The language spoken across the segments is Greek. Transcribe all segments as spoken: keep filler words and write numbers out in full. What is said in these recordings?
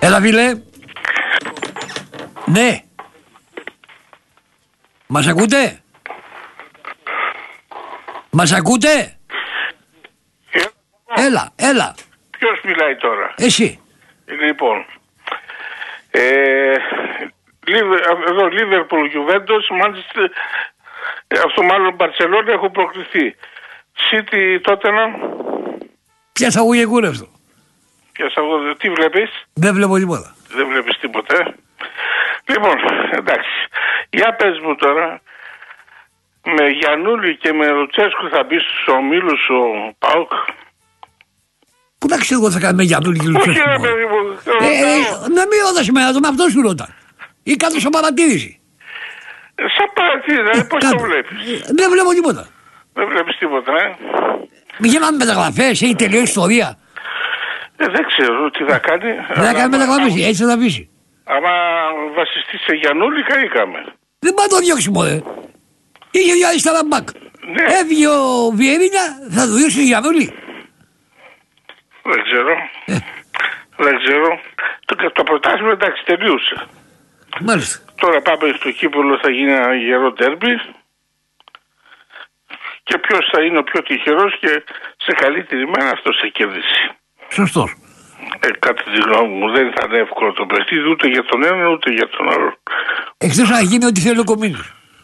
Έλα φίλε. Ναι. Μας ακούτε? Μας ακούτε? Έλα, έλα. Ποιος μιλάει τώρα? Εσύ. Λοιπόν, ε, εδώ Λίβερπουλ, Γιουβέντος, Μάντσεστερ, αυτό μάλλον Μπαρσελόνα έχουν προκριθεί. Σίτι, Τότεναμ. Ποια αγωγή είναι αυτό? Ποια αγωγή, τι βλέπεις? Δεν βλέπω τίποτα. Δεν βλέπεις τίποτα, ε? Λοιπόν, εντάξει. Για πες μου τώρα, με Γιαννούλη και με Λουτσέσκου θα μπει στους ομίλους ο ΠΑΟΚ? Πού να ξέρω εγώ θα κάνει με Γιαννούλη και Λουτσέσκου? Όχι ρε παιδί μου. Να μην όδα σήμερα, τον αυτό σου ρώτα. Ή κάτω σε παρατήρηση. Σαν παρατήρηση, πώς το βλέπεις? Δεν βλέπω τίποτα. Δεν βλέπεις τίποτα, ε? Γίνανε μεταγραφές, έχει τελειώσει ιστορία. Ε, δεν ξέρω τι θα κάνει. Δεν θα κάνει μεταγραφές, έτσι θα αφήσει. Άμα βασιστεί σε Γιαννούλη, καήκαμε. Δεν πάει να το διώξει μωρέ. Είχε δυο αριστερά μπακ. Ναι. Έφυγε ο Βιερίνια, θα του διώξει Γιαννούλη. Δεν ξέρω. Ε. Δεν ξέρω. Το, το προτάσουμε εντάξει τελείωσε. Μάλιστα. Τώρα πάμε στο κύπελλο, θα γίνει ένα γερό ντέρμπι. Και ποιος θα είναι ο πιο τυχερός και σε καλύτερη μέρα αυτός θα κερδίσει. Σωστός. Ε, κατά τη γνώμη μου δεν θα είναι εύκολο το παιχνίδι ούτε για τον ένα ούτε για τον άλλο. Εκτός να γίνει ό,τι θέλει ο Κομίνος.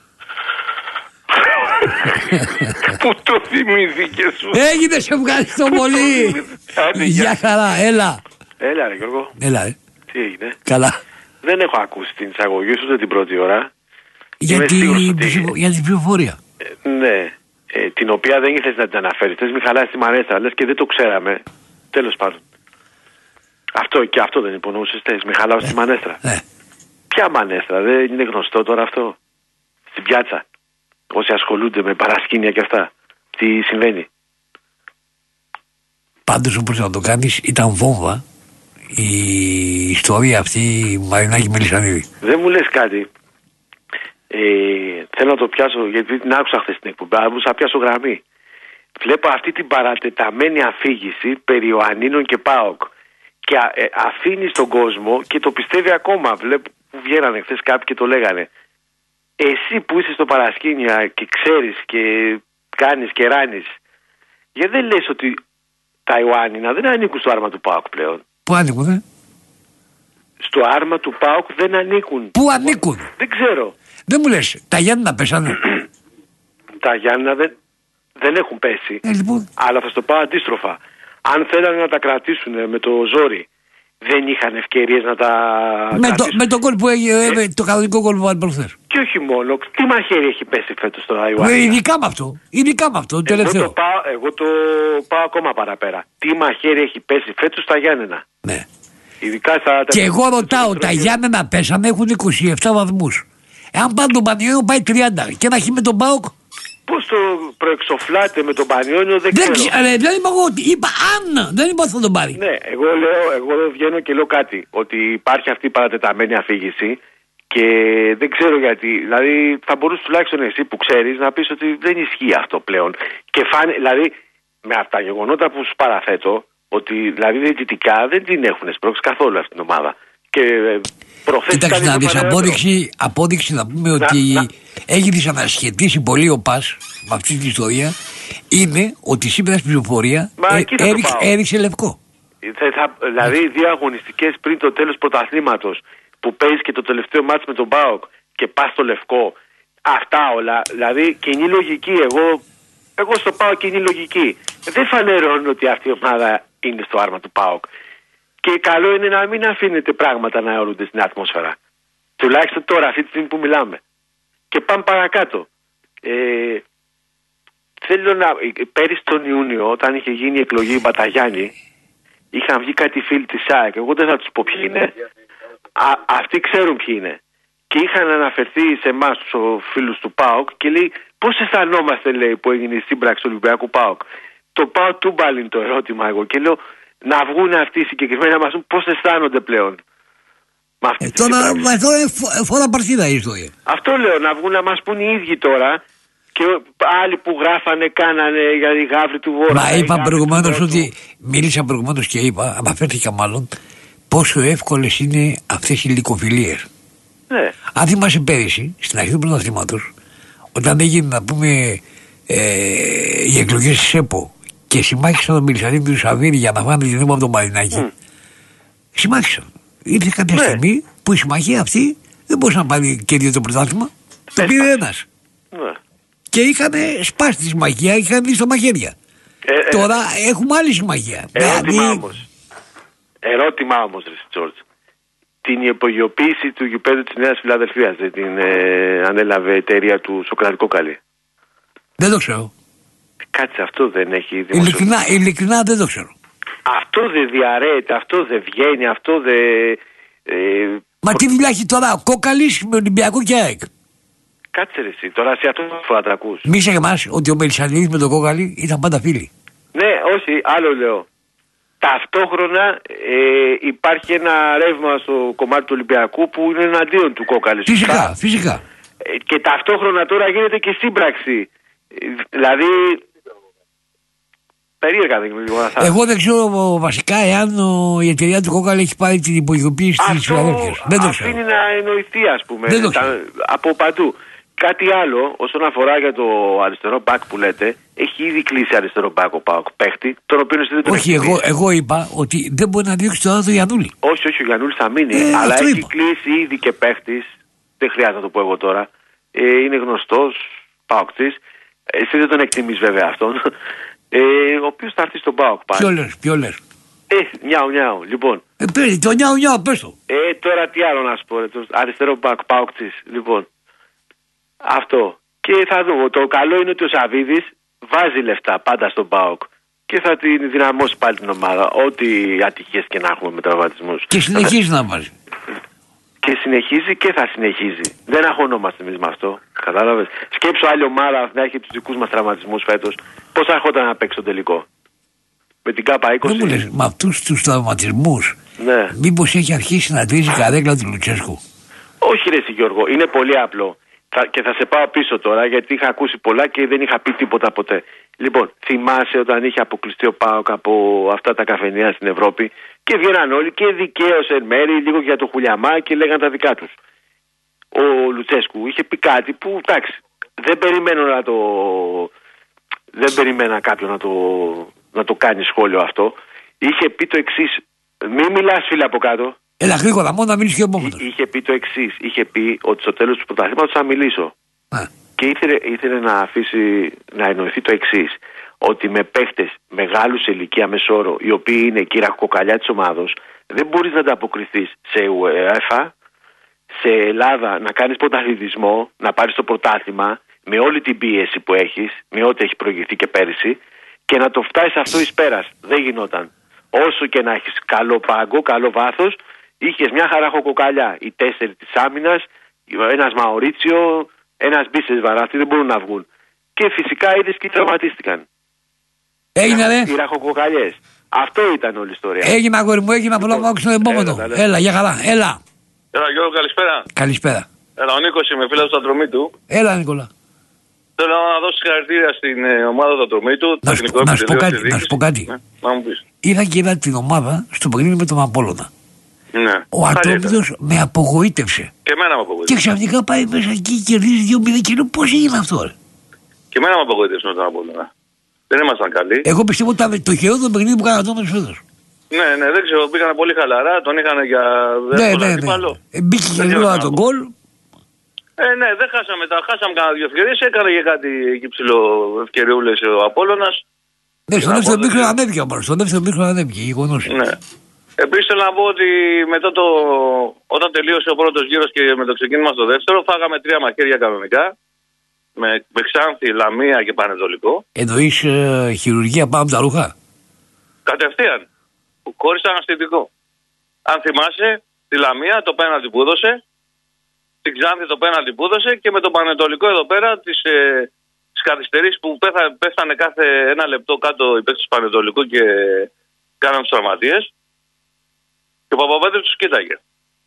Πού το θυμήθηκες σου? Έγινε, σε ευχαριστώ πολύ. Γεια χαρά, έλα. Έλα ρε Γιώργο. Έλα ε. Τι έγινε? Καλά. Δεν έχω ακούσει την εισαγωγή σου ούτε την πρώτη ώρα. Για Είμαι την σίγουρος ότι- ψηφο- για την ψηφοφορία. Ε, ναι. Ε, την οποία δεν ήθελες να την αναφέρεις. Θες μη χαλάσεις τη μανέστρα, λες και δεν το ξέραμε. Τέλος πάντων. Αυτό και αυτό δεν υπονοούσες, θες μη χαλάσεις τη μανέστρα. Ναι. Ποια μανέστρα, δεν είναι γνωστό τώρα αυτό? Στην πιάτσα. Όσοι ασχολούνται με παρασκήνια και αυτά. Τι συμβαίνει? Πάντως όπως να το κάνεις ήταν βόμβα η ιστορία αυτή η Μαρινάκη Μελισσανίδη. Δεν μου λες κάτι. Ε, θέλω να το πιάσω γιατί την άκουσα χθες στην εκπομπή. Αλλά θα πιάσω γραμμή. Βλέπω αυτή την παρατεταμένη αφήγηση περί Ιωαννίνων και ΠΑΟΚ. Και α, ε, αφήνει τον κόσμο και το πιστεύει ακόμα. Βλέπω που βγαίνανε χθες κάποιοι και το λέγανε. Εσύ που είσαι στο παρασκήνια και ξέρεις και κάνεις και ράνεις, γιατί δεν λες ότι τα Ιωάννινα δεν ανήκουν στο άρμα του ΠΑΟΚ πλέον? Πού ανήκουν, ε? Στο άρμα του ΠΑΟΚ δεν ανήκουν. Πού ανήκουν? Δεν ξέρω. Δεν μου λες, τα Γιάννηνα πέσανε. Τα Γιάννηνα δεν, δεν έχουν πέσει. Ε, λοιπόν. Αλλά θα στο πάω αντίστροφα. Αν θέλανε να τα κρατήσουν με το ζόρι, δεν είχαν ευκαιρίες να τα Με το, κρατήσουν. με το κόλ που έγινε, ε, με το κανονικό κόλ που βάλει προχθές. Και όχι μόνο. Τι μαχαίρι έχει πέσει φέτος στο Ε, Ιωάννη? Ειδικά με αυτό, ειδικά με αυτό, το Εγώ τελευταίο. το, πάω, εγώ το πάω ακόμα παραπέρα. Τι μαχαίρι έχει πέσει φέτος στα Γιάννενα? Ναι. Ειδικά στα... Και εγώ ρωτάω, τα Γιάννενα πέσανε, έχουν είκοσι επτά βαθμούς. Εάν πάνε τον Πανιόνιο πάει τριάντα και να έχει με τον ΠΑΟΚ. Πώς το προεξοφλάτε με τον Πανιόνιο δεν, Δεν, ξέρω. ξε- ρε, δεν είπα εγώ ότι, είπα αν, δεν είπα ότι θα τον πάρει. Ναι, εγώ λέω, εγώ βγαίνω και λέω κάτι. Ότι υπάρχει αυτή η παρατεταμένη αφήγηση και δεν ξέρω γιατί. Δηλαδή θα μπορούσε τουλάχιστον εσύ που ξέρεις να πεις ότι δεν ισχύει αυτό πλέον. Και φάνε, δηλαδή με αυτά τα γεγονότα που σου παραθέτω, ότι δηλαδή διαιτητικά δεν την έχουν σπρώξει καθόλου αυτήν την ομάδα. Και ε, προχθές Κοίταξε ήταν να δεις, το απόδειξη, απόδειξη να πούμε ότι να. έχει δυσανασχετήσει πολύ ο ΠΑΣ με αυτή την ιστορία είναι ότι σήμερα στην ψηφοφορία Μα ε, εκεί θα το έριξε, πάω. έριξε λευκό. Θα, θα, δηλαδή δύο αγωνιστικές πριν το τέλος πρωταθλήματος που παίζει και το τελευταίο μάτς με τον ΠΑΟΚ και πας στο λευκό, αυτά όλα, δηλαδή κοινή λογική, εγώ, εγώ στο ΠΑΟΚ κοινή λογική. Δεν φανερώνω ότι αυτή η ομάδα είναι στο άρμα του ΠΑΟΚ. Και καλό είναι να μην αφήνετε πράγματα να αιωρούνται στην ατμόσφαιρα. Τουλάχιστον τώρα, αυτή τη στιγμή που μιλάμε. Και πάμε παρακάτω. Ε, θέλω να... Πέρυσι τον Ιούνιο, όταν είχε γίνει η εκλογή Μπαταγιάννη, είχαν βγει κάτι φίλοι της ΑΕΚ. Εγώ δεν θα τους πω ποιοι είναι. Α, αυτοί ξέρουν ποιοι είναι. Και είχαν αναφερθεί σε εμάς τους φίλους του ΠΑΟΚ και λέει πώς αισθανόμαστε, λέει, που έγινε η σύμπραξη του Ολυμπιακού ΠΑΟΚ. Το πάω τούμπαλιν το ερώτημα εγώ και λέω να βγουν αυτοί συγκεκριμένα να μας πούν πώς αισθάνονται πλέον. Με αυτή Ε, τη τώρα σύμπραξη. εδώ είναι φο- φορά παρτίδα η ιστορία. Αυτό λέω, να βγουν να μας πούν οι ίδιοι τώρα. Και άλλοι που γράφανε, κάνανε για τη γάβρη του Βόρεια. Μα είπα προηγουμένως ότι, μίλησα προηγουμένως και είπα, αναφέρθηκα μάλλον, πόσο εύκολες είναι αυτές οι λυκοφιλίες. Ναι. Αν θυμάσαι πέρυσι, στην αρχή του πρωταθλήματος, όταν έγινε να πούμε ε, οι εκλογές της ΕΠΟ και συμμάχισαν τον Μιλισανίδη του Σαββίδη για να φάνε τη Δήμο από τον Μαρινάκη, mm. συμμάχισαν. Ήρθε κάποια ναι. στιγμή που η συμμαχία αυτή δεν μπορούσε να πάρει και δύο το πρωτάθλημα. Το πήρε ένας. Ναι. Και είχαν σπάσει τη συμμαχία, είχαν δει στο μαχαίρια. Ε, ε, Τώρα ε, έχουμε άλλη συμμαχία. Ερώτημα δηλαδή... όμως. Ερώτημα όμως, Τζόρτζ. Την υπογειοποίηση του γηπέδου της Νέας Φιλαδελφίας δεν την ε, ανέλαβε εταιρεία του Σοκράτη Κόκαλη? Δεν το ξέρω. Κάτσε, αυτό δεν έχει δημοσιοποιηθεί. Ειλικρινά, ειλικρινά δεν το ξέρω. Αυτό δεν διαρρέεται, αυτό δεν βγαίνει, αυτό δεν... Ε, Μα τι δουλειά έχει τώρα ο Κόκαλης με Ολυμπιακό και ΑΕΚ? Κάτσε ρε εσύ, τώρα σε αυτό θα τα ακούς. Μη σε εμάς ότι ο Μελισσανίδης με τον Κόκαλη ήταν πάντα φίλοι. Ναι, όχι, άλλο λέω. Ταυτόχρονα ε, υπάρχει ένα ρεύμα στο κομμάτι του Ολυμπιακού που είναι εναντίον του Κόκαλη. Φυσικά, φυσικά. Ε, και ταυτόχρονα τώρα γίνεται και σύμπραξη. Ε, δηλαδή... Περίεργα δεν ξέρω. Εγώ δεν ξέρω βασικά εάν ο, η εταιρεία του Κόκαλη έχει πάρει την υπογειοποίηση της Φιλαδέλφειας. Δεν το ξέρω. Αφήνει να εννοηθεί, ας πούμε, δεν το τα, από παντού. Κάτι άλλο, όσον αφορά για το αριστερό μπακ που λέτε, έχει ήδη κλείσει αριστερό μπακ ο ΠΑΟΚ παίχτη, τον οποίο δεν τον όχι, εγώ, εγώ είπα ότι δεν μπορεί να διώξει τώρα το Γιαννούλη. Όχι, όχι, ο Γιαννούλης θα μείνει, ε, αλλά έχει είπα. κλείσει ήδη και παίχτη. Δεν χρειάζεται να το πω εγώ τώρα. Ε, είναι γνωστός ΠΑΟΚτης. Εσύ δεν τον εκτιμείς βέβαια αυτόν. Ε, ο οποίος θα έρθει στον ΠΑΟΚ πάλι. Ποιο λες, ποιο λες. Ε, νιάου, νιάου, λοιπόν. Ε, πέρι, το νιάου, νιάου, πες το. Ε, τώρα τι άλλο να σου πω, ρε, το αριστερό μπακ, ΠΑΟΚτης, λοιπόν. Αυτό. Και θα δούμε. Το καλό είναι ότι ο Σαββίδης βάζει λεφτά πάντα στον ΠΑΟΚ και θα την δυναμώσει πάλι την ομάδα. Ό,τι ατυχίες και να έχουμε με τραυματισμούς. Και συνεχίζει να βάζει. Και συνεχίζει και θα συνεχίζει. Δεν αγχωνόμαστε εμείς με αυτό. Κατάλαβες. Σκέψου άλλη ομάδα να έχει τους δικούς μας τραυματισμούς φέτος. Πώς έρχονταν να παίξει το τελικό. Με την ΚΑΠΑ είκοσι. Δεν μου λες, με αυτούς τους τραυματισμούς, ναι. Μήπως έχει αρχίσει να τρίζει η καρέκλα του Λουτσέσκου? Όχι ρε Γιώργο, είναι πολύ απλό. Θα, και θα σε πάω πίσω τώρα γιατί είχα ακούσει πολλά και δεν είχα πει τίποτα ποτέ. Λοιπόν, θυμάσαι όταν είχε αποκλειστεί ο ΠΑΟΚ από αυτά τα καφενεία στην Ευρώπη και βγαίναν όλοι και δικαίως εν μέρη λίγο για το χουλιαμά και λέγαν τα δικά τους. Ο Λουτσέσκου είχε πει κάτι που εντάξει, δεν περιμένω να το... Δεν περιμένα κάποιον να το, να το κάνει σχόλιο αυτό. Είχε πει το εξής. Μην μιλάς φίλε από κάτω. Έλα γρήγορα, μόνο να μείνεις και ο επόμενος. Είχε πει το εξής. Είχε πει ότι στο τέλος του πρωταθλήματος θα μιλήσω. Α. Και ήθελε, ήθελε να αφήσει να εννοηθεί το εξής. Ότι με παίχτες μεγάλους σε ηλικία μεσόρο, οι οποίοι είναι κύρα κοκαλιά της ομάδος, δεν μπορείς να ανταποκριθείς σε UEFA, σε Ελλάδα να κάνεις πρωταθλητισμό, να πάρεις το πρωτάθλημα με όλη την πίεση που έχεις, με ό,τι έχει προηγηθεί και πέρυσι, και να το φτάσεις αυτό εις πέρας. Δεν γινόταν. Όσο και να έχεις καλό πάγκο, καλό βάθος, είχες μια χαραχοκοκαλιά. Οι τέσσερι της άμυνας, ένας Μαωρίτσιο, ένας Μπίσες Βαράθη, δεν μπορούν να βγουν. Και φυσικά είδες και τραυματίστηκαν. Έγινε ρε. Οι ραχοκοκαλιές. Αυτό ήταν όλη η ιστορία. Έγινε αγόρι μου, έγινε απλά μου άκουσα το επόμενο. Έλα, έλα, για καλά, έλα. Έλα Γιώργο, καλησπέρα. Καλησπέρα. Έλα, ο Νίκος είμαι, φίλος του Ατρωμίτου. Έλα Νικόλα. Θέλω να δώσω συγχαρητήρια στην ε, ομάδα του Ατρωμίτου. Να, σου, να, σου πω κάτι, να σου πω κάτι. Ναι, να μου πεις. Είδα και είδα την ομάδα στο παιχνίδι με τον Απόλλωνα. Ναι. Ο Ατρόμητος με απογοήτευσε. Και εμένα με απογοήτευσε. Και ξαφνικά πάει μέσα εκεί και κερδίζει δύο μηδέν και λέω πώς έγινε αυτό ρε. Και εμένα με απογοήτευσε με τον Απόλλωνα. Δεν ήμασταν καλοί. Εγώ πιστεύω ότι ήταν το χειρότερο παιχνίδι που έκανα το φέτος. Ναι, ναι, δεν ξέρω, πήγανε πολύ χαλαρά, τον είχαν για δεύτερο ναι, αντίπαλο. Ναι, ναι. Μπήκε και γρήγορα τον γκολ. Ε, ναι, δεν χάσαμε τα. Χάσαμε κανένα δύο ευκαιρίες, έκανε και κάτι εκεί ψηλό ευκαιριούλες ο Απόλλωνας. Ναι, στον δεύτερο μήχρονο ανέβηκε ο Πάρος, στον δεύτερο μήχρονο ανέβηκε, γεγονός. Ναι. Επίσης θέλω να πω ότι μετά το, όταν τελείωσε ο πρώτος γύρος και με το ξεκίνημα στο δεύτερο, φάγαμε τρία μαχαίρια κανονικά. Με, με Ξάνθη, Λαμία και Πανετολικό. Εννοείς ε, χειρουργία πάνω από τα ρούχα. Κατευθείαν. Χωρίς αναστητικό. Αν θυμάσαι, τη Λαμία το πέναλτι που έδωσε, την Ξάνθη το πέναλτι που έδωσε και με το Πανετολικό εδώ πέρα τις, ε, τις καθυστερήσεις που πέθα, πέθανε κάθε ένα λεπτό κάτω οι παίκτες του Πανετολικού και κάναν τους τραυματίες. Και ο Παπαπέτρης τους κοίταγε.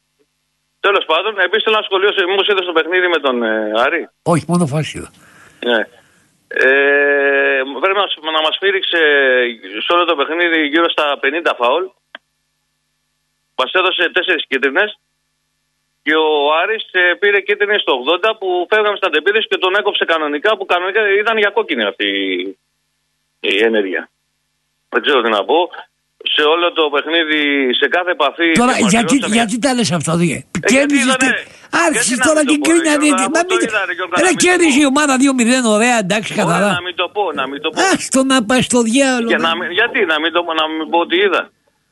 Τέλος πάντων, επίσης θέλω να σχολιάσω, μήπως είδες το παιχνίδι με τον ε, Άρη. Όχι, μόνο φάση είδα. Ναι. Ε, πρέπει να, να μας φύριξε σε όλο το παιχνίδι γύρω στα πενήντα φάουλ. μας έδωσε τέσσερις κίτρινες και ο Άρης ε, πήρε κίτρινη στο ογδόντα που φεύγαμε στα τεπίδες και τον έκοψε κανονικά, που κανονικά ήταν για κόκκινη αυτή η, η ενέργεια. Δεν ξέρω τι να πω. Σε όλο το παιχνίδι, σε κάθε επαφή. Τώρα, γιατί, γιατί τα λες αυτό, δίγε. Κέρδιζες. Άρχισες τώρα και κρίνει. Ρε, κέρδισε η ομάδα δύο μηδέν, ωραία, εντάξει, καθαρά. Να μην το πω, να μην το πω. Άστο να πάει στο διάολο. Γιατί, να μην, το, να μην πω ότι είδα.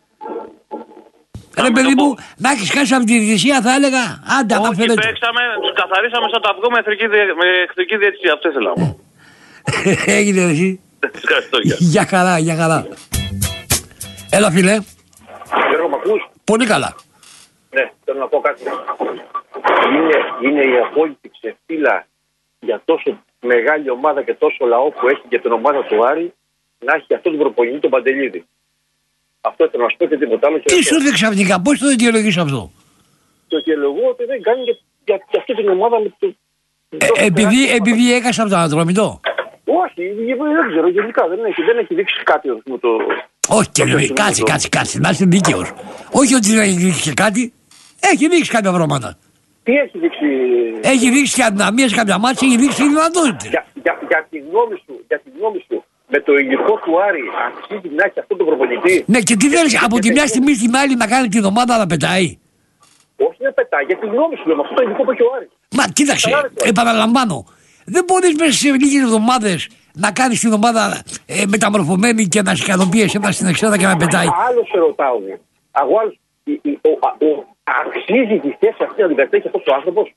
Ρε παιδί μου, να έχεις χάσει από τη διαιτησία, θα έλεγα. Άντε, αναφέρεται. Όχι, παίξαμε, τους καθαρίσαμε σαν το αυγό με εχθρική διαιτησία. Αυτό ήθελα. Έγινε εσύ. Για χαρά, για χαρά. Έλα, φίλε. Γιώργο, μ' ακούς? Πολύ καλά. Ναι, θέλω να πω κάτι. Είναι, είναι η απόλυτη ξεφύλα για τόσο μεγάλη ομάδα και τόσο λαό που έχει για την ομάδα του Άρη να έχει αυτό τον προπονητή, τον Παντελίδη. Αυτό θέλω να σου πω και τίποτα άλλο. Τι σου ήρθε ξαφνικά, πώς το αιτιολογείς αυτό? Το αιτιολογώ ότι δεν κάνει για, για, για αυτή την ομάδα με το. Ε, επειδή, επειδή έκασα από το Ανατρομητό. Όχι, δεν ξέρω, γενικά δεν έχει, δεν έχει δείξει κάτι με το. Όχι, και λέει, κάτσε, κάτσε, κάτσε, να είσαι δίκαιος. Όχι ότι δεν έχει δείξει κάτι, έχει δείξει κάποια πράγματα. Τι έχει δείξει? Έχει δείξει και αδυναμίες κάποια μάτια, έχει δείξει δυνατότητες. Για, για, για, τη γνώμη σου, για τη γνώμη σου, με το υλικό του Άρη, αξίζει να έχει αυτό το προπονητή? Ναι, και τι θέλεις, από τη μια στιγμή στην άλλη να κάνει την ομάδα να πετάει? Όχι να πετάει, για τη γνώμη σου, με αυτό το υλικό που έχει ο Άρης. Μα κοίταξε, επαναλαμβάνω, δεν μπορείς μέσα σε λίγες εβδομάδες να κάνεις την ομάδα ε, μεταμορφωμένη και να σε ικανοποιεί εσένα στην εξάδα και να πετάει. Άλλο σε ρωτάω. Εγώ άλλος, αξίζει τη θέση αυτή να την πετέχει αυτός ο άνθρωπος?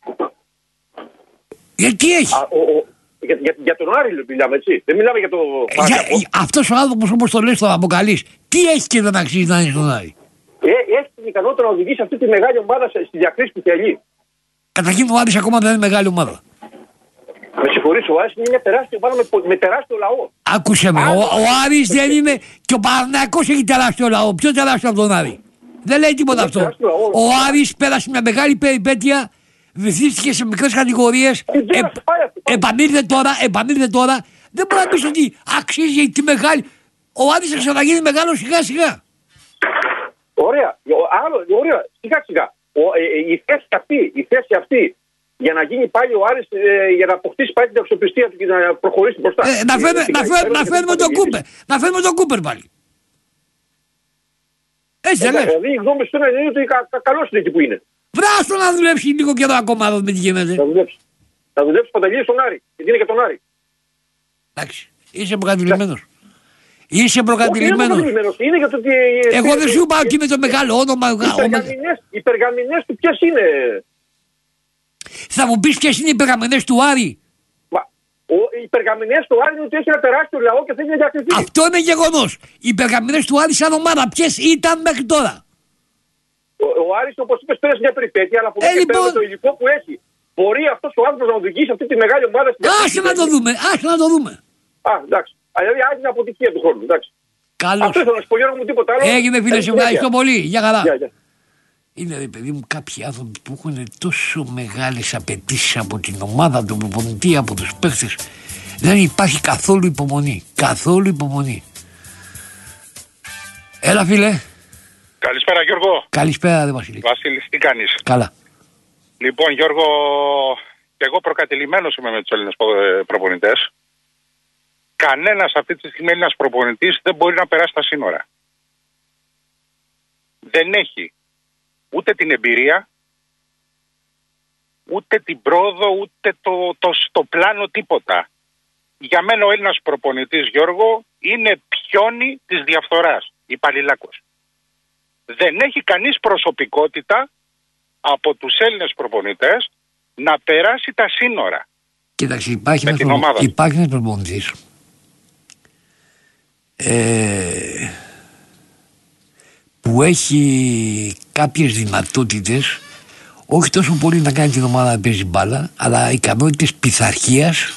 Γιατί έχει. Α, ο, ο, για, για, για τον Άρη μιλάμε, έτσι. Δεν μιλάμε για το. Ε, αυτός ο άνθρωπος, όπως το λες, το αποκαλείς, τι έχει και δεν αξίζει να είναι στον Άρη? Ε, έχει την ικανότητα να οδηγήσει αυτή τη μεγάλη ομάδα στη διακρίση που θέλει. Καταρχήν ο Άρης ακόμα δεν είναι μεγάλη ομάδα. Με συγχωρείς, ο Άρης είναι μια τεράστια ομάδα με, με τεράστιο λαό. Άκουσε με, ο, ο Άρης δεν είναι. Και ο Παναθηναϊκός έχει τεράστιο λαό. Πιο τεράστιο από τον Άρη. Δεν λέει τίποτα αυτό. Ο Άρης πέρασε μια μεγάλη περιπέτεια, βυθίστηκε σε μικρές κατηγορίες. Ε, επανήλθε τώρα, επανήλθε τώρα. Δεν μπορεί να πεις ότι αξίζει τη μεγάλη. Ο Άρης θα ξαναγίνει μεγάλο σιγά σιγά. Ωραία, άλλο, ωραία, σιγά σιγά. Ο, ε, ε, η θέση αυτή, η θέση αυτή για να γίνει πάλι ο Άρης, ε, για να αποκτήσει πάλι την αξιοπιστία του και να προχωρήσει μπροστά. Ε, να φέρουμε, να φέρουμε, να φέρουμε τον Κούπερ. Να φέρουμε τον Κούπερ πάλι. Έτσι δεν λες? Δηλαδή η γνώμη σου είναι ότι κα, κα, καλός είναι εκεί που είναι. Βράστο να δουλέψει λίγο καιρό ακόμα εδώ με τι γίνεται. Θα δουλέψει. Θα δουλέψει Παντελή στον Άρη. Γιατί είναι και τον Άρη. Εντάξει. Είσαι προκατηλημένος. Είσαι προκατηλημένος. Είναι για το ότι. Εγώ δεν σου πάω εκεί με το μεγάλο όνομα. Οι περγαμηνές του ποιες είναι? Θα μου πεις ποιες είναι οι περγαμηνές του Άρη? Μα, ο, οι περγαμηνές του Άρη είναι ότι έχει ένα τεράστιο λαό και θέλει να διακριθεί. Αυτό είναι γεγονός. Οι περγαμηνές του Άρη σαν ομάδα ποιες ήταν μέχρι τώρα? Ο, ο Άρης, όπως είπες, πέρασε μια περιπέτεια, αλλά από ε, εκεί λοιπόν... πέρα το υλικό που έχει. Μπορεί αυτός ο άνθρωπος να οδηγήσει αυτή τη μεγάλη ομάδα στην. Άσε να το δούμε, άσε να το δούμε. Α, εντάξει. Δηλαδή, άλλη την αποτυχία του χρόνου, εντάξει. Καλώς. Αυτό ήθελα να σου πω, Γιώργο μου, τίποτα άλλο. Έγινε, φίλε, σε ευχαριστώ πολύ. Για χαρά. Yeah, yeah. Είναι, ρε παιδί μου, κάποιοι άνθρωποι που έχουν τόσο μεγάλες απαιτήσεις από την ομάδα, τον προπονητή, από τους παίχτες. Δεν υπάρχει καθόλου υπομονή. Καθόλου υπομονή. Έλα, φίλε. Καλησπέρα, Γιώργο. Καλησπέρα, δε Βασίλη. Βασίλης, τι κάνεις? Καλά. Λοιπόν, Γιώργο, και εγώ προκατηλημένος είμαι με τους Έλληνες προπονητές. Κανένας αυτή τη στιγμή Έλληνας προπονητής δεν μπορεί να περάσει τα σύνορα. Δεν έχει ούτε την εμπειρία, ούτε την πρόοδο, ούτε το, το, το πλάνο, τίποτα. Για μένα ο Έλληνας προπονητής, Γιώργο, είναι πιόνι της διαφθοράς, υπαλληλάκος. Δεν έχει κανείς προσωπικότητα από τους Έλληνες προπονητές να περάσει τα σύνορα. Κοίταξε, υπάρχει ένας προπο... υπάρχει προπονητής ε... που έχει κάποιες δυνατότητες, όχι τόσο πολύ να κάνει την ομάδα να παίζει μπάλα, αλλά ικανότητες πειθαρχίας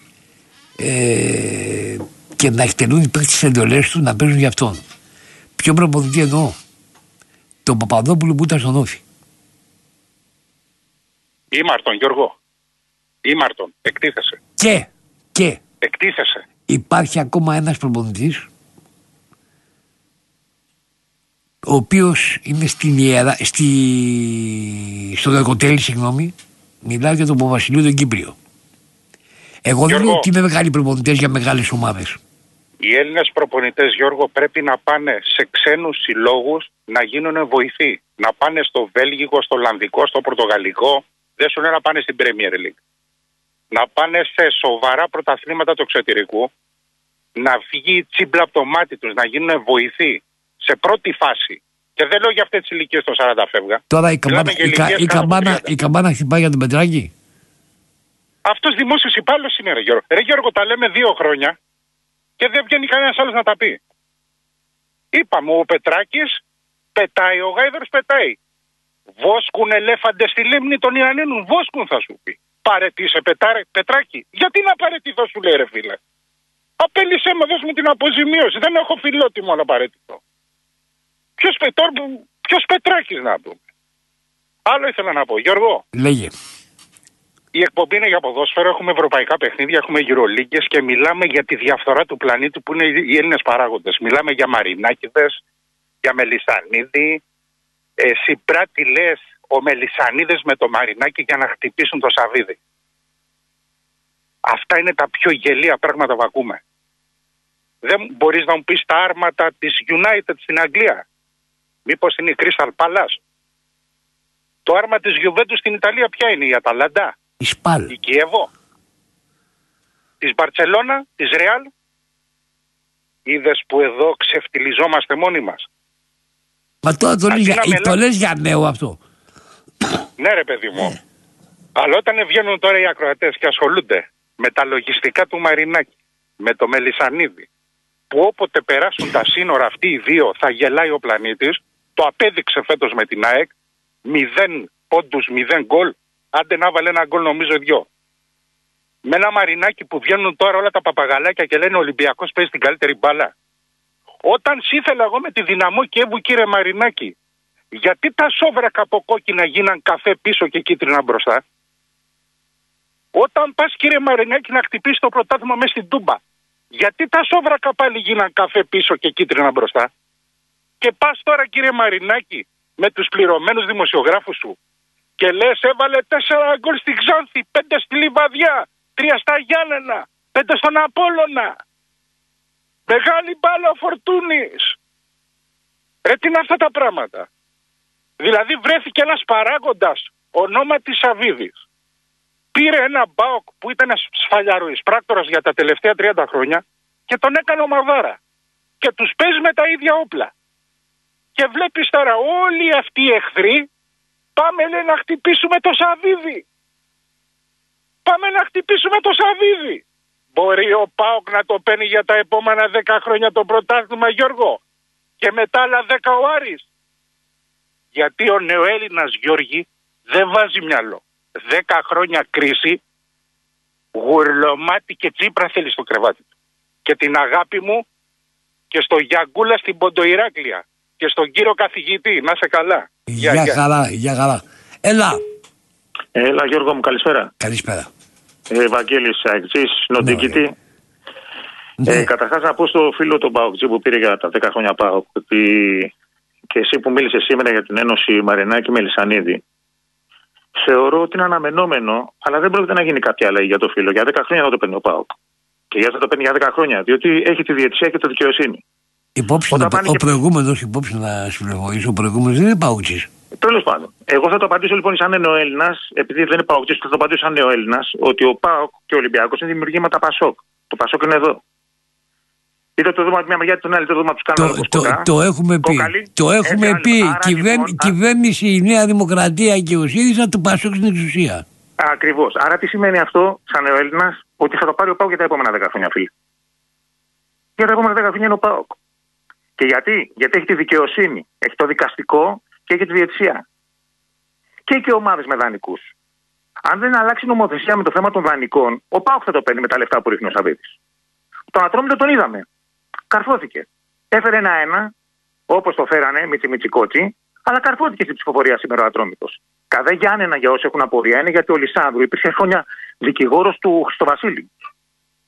ε... και να εκτελούν οι παίκτες τις εντολές του να παίζουν για αυτόν. Ποιο προπονητή εννοώ? Τον Παπαδόπουλο που ήταν στον Όφη. Ήμαρτον, Γιώργο. Ήμαρτον. Εκτίθεσε. Και, και. Εκτίθεσε. Υπάρχει ακόμα ένας προπονητής ο οποίος είναι στην Ιερα, στη, στο Δεκοτέλη, συγγνώμη, μιλάω για τον Παπαβασιλείου τον Κύπριο. Εγώ δεν λέω ότι είναι μεγάλοι προπονητές για μεγάλες ομάδες. Οι Έλληνες προπονητές, Γιώργο, πρέπει να πάνε σε ξένους συλλόγους να γίνουν βοηθοί. Να πάνε στο Βέλγικο, στο Ολλανδικό, στο Πορτογαλικό. Δεν σου λέει να πάνε στην Premier League. Να πάνε σε σοβαρά πρωταθλήματα του εξωτερικού. Να βγει η τσίμπλα από το μάτι τους, να γίνουν βοηθοί σε πρώτη φάση. Και δεν λέω για αυτές τις ηλικίες των σαράντα φεύγα. Τώρα η καμπάνα, η, κα, η, καμπάνα, η καμπάνα χτυπάει για τον Πετράκη. Αυτός δημόσιος υπάλληλος είναι, ρε Γιώργο. Ρε Γιώργο, τα λέμε δύο χρόνια και δεν βγαίνει κανένας άλλος να τα πει. Είπαμε, ο Πετράκης πετάει, ο Γάιδωρος πετάει. Βόσκουν ελέφαντες στη λίμνη των Ιαννίνων, βόσκουν θα σου πει. Παρετήσε Πετράκη. Γιατί να παρετηθώ, σου λέει, ρε φίλε. Απέλησέ με, δώσ' μου την αποζημίωση. Δεν έχω φιλότιμο να παρετηθώ. Ποιος, ποιος Πετράκης να πούμε. Άλλο ήθελα να πω, Γιώργο. Λέγε. Η εκπομπή είναι για ποδόσφαιρο, έχουμε ευρωπαϊκά παιχνίδια, έχουμε γυρολίγκες και μιλάμε για τη διαφθορά του πλανήτη που είναι οι Έλληνες παράγοντες. Μιλάμε για Μαρινάκηδες, για Μελισσανίδη. Εσύ πράτη λες ο Μελισσανίδες με το Μαρινάκη για να χτυπήσουν το Σαβίδι. Αυτά είναι τα πιο γελία πράγματα που ακούμε. Δεν μπορείς να μου πεις τα άρματα της United στην Αγγλία. Μήπως είναι η Crystal Palace. Το άρμα της Juventus στην Ιταλία ποια είναι, η Αταλάντα, η Σπάλ, η Κιέβο, της Μπαρτσελώνα, της Ρεάλ. Είδες που εδώ ξεφτιλιζόμαστε μόνοι μας. Μα τώρα το, λες, για, το λες για νέο αυτό. Ναι ρε παιδί μου. Ε. Αλλά όταν βγαίνουν τώρα οι ακροατές και ασχολούνται με τα λογιστικά του Μαρινάκη, με το Μελισσανίδη, που όποτε περάσουν τα σύνορα αυτοί οι δύο θα γελάει ο πλανήτης, το απέδειξε φέτος με την ΑΕΚ, μηδέν πόντους, μηδέν γκολ, άντε να βάλε ένα γκολ νομίζω δυο. Με ένα Μαρινάκι που βγαίνουν τώρα όλα τα παπαγαλάκια και λένε ο Ολυμπιακός παίζει την καλύτερη μπάλα. Όταν ήθελα εγώ με τη Δυναμό Κιέβου, κύριε Μαρινάκη, γιατί τα σόβρακα από κόκκινα γίναν καφέ πίσω και κίτρινα μπροστά. Όταν πας, κύριε Μαρινάκη, να χτυπήσει το πρωτάθλημα μέσα στην Τούμπα, γιατί τα σόβρακα πάλι γίναν καφέ πίσω και κίτρινα μπροστά. Και πας τώρα, κύριε Μαρινάκη, με τους πληρωμένους δημοσιογράφους σου και λες έβαλε τέσσερα γκολ στη Ξάνθη, πέντε στη Λιβαδιά, τρία στα Γιάννενα, πέντε στον Απόλλωνα. Μεγάλη μπάλα ο Φορτούνης. Ρε, τι είναι αυτά τα πράγματα. Δηλαδή βρέθηκε ένας παράγοντας ονόματι Σαβίδης. Πήρε ένα ΜΠΑΟΚ που ήταν σφαλιαροής πράκτορας για τα τελευταία τριάντα χρόνια και τον έκανε ομαδάρα. Και τους παίζει με τα ίδια όπλα. Και βλέπεις τώρα όλοι αυτοί οι εχθροί, πάμε λέει να χτυπήσουμε το Σαβίδη. Πάμε να χτυπήσουμε το Σαβίδη. Μπορεί ο ΠΑΟΚ να το παίρνει για τα επόμενα δέκα χρόνια το πρωτάθλημα, Γιώργο, και μετά άλλα δέκα ο Άρης. Γιατί ο νεοέλληνας, Γιώργη, δεν βάζει μυαλό. Δέκα χρόνια κρίση, γουρλωμάτι και Τσίπρα θέλει στο κρεβάτι του. Και την αγάπη μου και στο Γιαγκούλα στην Ποντοϊράκλεια και στον κύριο καθηγητή. Να σε καλά. Γεια, γεια χαρά, γεια χαρά. Έλα. Έλα Γιώργο μου, καλησπέρα. Καλησπέρα. Ε, Βαγγέλης Αεξής, νοτικητή. Ναι. Ε, καταρχάς να πω στο φίλο τον Παοκτζή που πήρε για τα δέκα χρόνια Πάοκ, ότι και εσύ που μίλησε σήμερα για την Ένωση Μαρινάκη Μελισσανίδη, θεωρώ ότι είναι αναμενόμενο, αλλά δεν πρόκειται να γίνει κάποια αλλαγή για το φίλο. Για δέκα χρόνια θα το παίρνει ο Πάοκ. Και γιατί θα το παίρνει για δέκα χρόνια, διότι έχει τη διαιτησία και τη δικαιοσύνη. Υπόψη να, ο και... προηγούμενος, υπόψη να συμπληρωθήσω, ο προηγούμενος δεν είναι Παοκτζής. Τέλος πάντων. Εγώ θα το απαντήσω λοιπόν σαν νεοέλληνας, επειδή δεν είναι Παοκτζής, θα το απαντήσω σαν νεοέλληνας, ότι ο ΠΑΟΚ και ο Ολυμπιακός είναι δημιουργήματα Πασόκ. Το Πασόκ είναι εδώ. Είτε το δούμε από μια μεριά, είτε την άλλη, το δούμε από τους κανόνες. Το, το, το έχουμε πει. Κοκαλή, το έχουμε έτσι, πει. Κυβέρ, λοιπόν, κυβέρνηση η Νέα Δημοκρατία και ο ΣΥΡΙΖΑ του Πασόκ στην εξουσία. Ακριβώς. Άρα τι σημαίνει αυτό, σαν νεοέλληνας, ότι θα το πάρει ο ΠΑΟΚ για τα επόμενα δέκα χρόνια, φίλοι. Για τα επόμενα δέκα χρόνια είναι ο ΠΑΟΚ. Και γιατί? Γιατί έχει τη δικαιοσύνη, έχει το δικαστικό και έχει τη διαιτησία. Και έχει και ομάδες με δανεικούς. Αν δεν αλλάξει νομοθεσία με το θέμα των δανεικών, ο ΠΑΟΚ θα το παίρνει με τα λεφτά που ρίχνει ο Σαββίδης. Τον Ατρόμητο τον είδαμε. Καρφώθηκε. Έφερε ένα-ένα, όπως το φέρανε, μίτσι μίτσι κότσι, αλλά καρφώθηκε στην ψηφοφορία σήμερα ο Ατρόμητος. Καδέ Γιάννενα για όσοι έχουν απορία είναι γιατί ο Λισάνδρου υπήρχε χρόνια δικηγόρος του Χριστοβασίλη.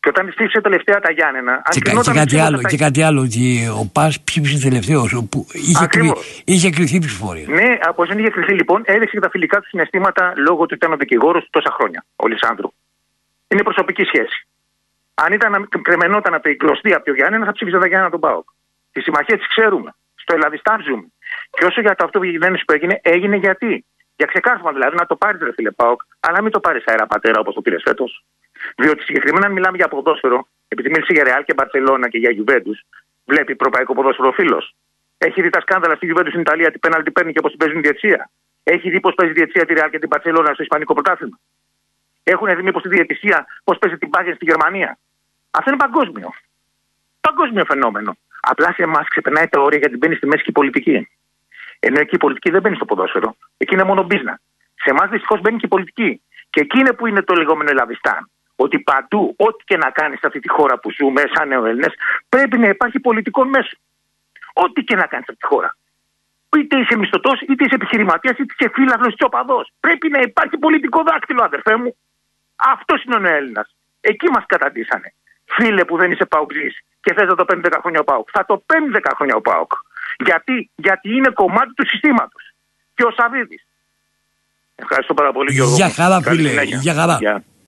Και όταν ψήφισε τελευταία τα Γιάννενα. Και, κα, και, κάτι άλλο, τα... και κάτι άλλο, ότι ο ΠΑΣ ψήφισε τελευταίο. Είχε, κρυ, είχε κρυθεί ψηφοφορία. Ναι, από δεν είχε κρυθεί λοιπόν, έδειξε και τα φιλικά του συναισθήματα λόγω του ήταν ο δικηγόρος τόσα χρόνια, ο Λισάνδρου. Είναι προσωπική σχέση. Αν ήταν κρεμενόταν από το κλωστή από το Γιάννενα, θα ψήφιζε τα Γιάννενα τον ΠΑΟΚ. Τη συμμαχία τη ξέρουμε. Στο Ελλαδιστάν ζούμε. Και όσο για το αυτό που έγινε, έγινε γιατί. Για ξεκάθαρα δηλαδή να το πάρει ρε φίλε ΠΑΟΚ, αλλά μην το πάρει αέρα πατέρα όπως το πήρε φέτος. Διότι συγκεκριμένα, αν μιλάμε για ποδόσφαιρο, επειδή μίλησε για Ρεάλ και Μπαρσελόνα και για Γιουβέντους, βλέπει ευρωπαϊκό ποδόσφαιρο φίλος. Έχει δει τα σκάνδαλα στη Γιουβέντους στην Ιταλία, τι πέναλτι παίρνει και πώς παίζουν διαιτησία. Έχει δει πώς παίζει διαιτησία τη Ρεάλ και την Μπαρσελόνα στο Ισπανικό πρωτάθλημα. Έχουν δει μήπως τη διαιτησία πώς παίζει την Bayern στη Γερμανία. Αυτό είναι παγκόσμιο. Παγκόσμιο φαινόμενο. Απλά σε εμάς ξεπερνάει τα όρια γιατί μπαίνει στη μέση και η πολιτική. Ενώ εκεί η πολιτική δεν μπαίνει στο ποδόσφαιρο. Εκεί είναι μόνο business. Σε εμάς δυστυχώς μπαίνει και η πολιτική. Και εκεί είναι που είναι το λεγόμενο Ελλαδιστάν. Ότι παντού, ό,τι και να κάνει σε αυτή τη χώρα που ζούμε, σαν νεοέλληνες, πρέπει να υπάρχει πολιτικό μέσο. Ό,τι και να κάνει σε αυτή τη χώρα. Είτε είσαι μισθωτός, είτε είσαι επιχειρηματίας, είτε είσαι φίλαθλος και οπαδός. Πρέπει να υπάρχει πολιτικό δάκτυλο, αδερφέ μου. Αυτός είναι ο νεοέλληνας. Εκεί μας καταντήσανε. Φίλε που δεν είσαι παουτζής και θες να το παίρνει δέκα χρόνια ο ΠΑΟΚ. Θα το παίρνει δέκα χρόνια ο ΠΑΟΚ. Γιατί, γιατί είναι κομμάτι του συστήματος. Και ο Σαββίδης. Ευχαριστώ πάρα πολύ, Γιώργο. Για χαρά, φίλε. Για χαρά.